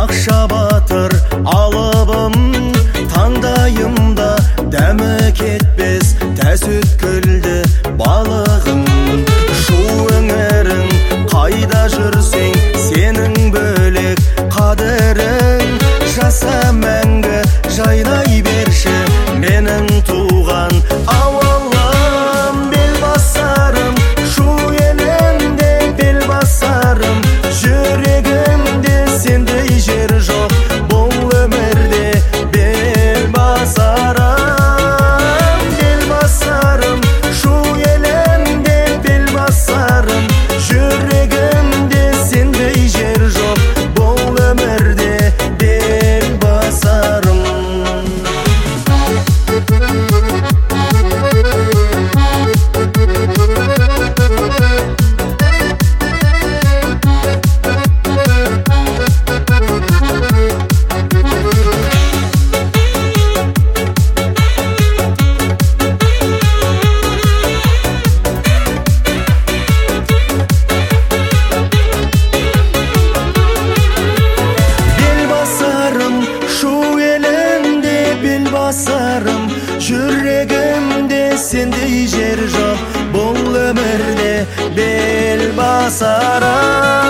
Акша батыр алыбым, таңдайымда дәмі кетпес тәс өткілді балығым. Шу өңірің қайда жүрсең, сенің бөлек қадірің. Жаса мәңгі жайнай берші менің туған ауылым. Бел басарым, шу елінде бел басарым, жүрегімде сендей жер жоқ бұл өмірде. Бел басарым, бел басарым, шу елінде бел басарым, жүрегімде сендей жер жоқ бұл өмірде. Бел басарым. Жүрегімде сендей жер жоқ бұл өмірде. Бел басарым.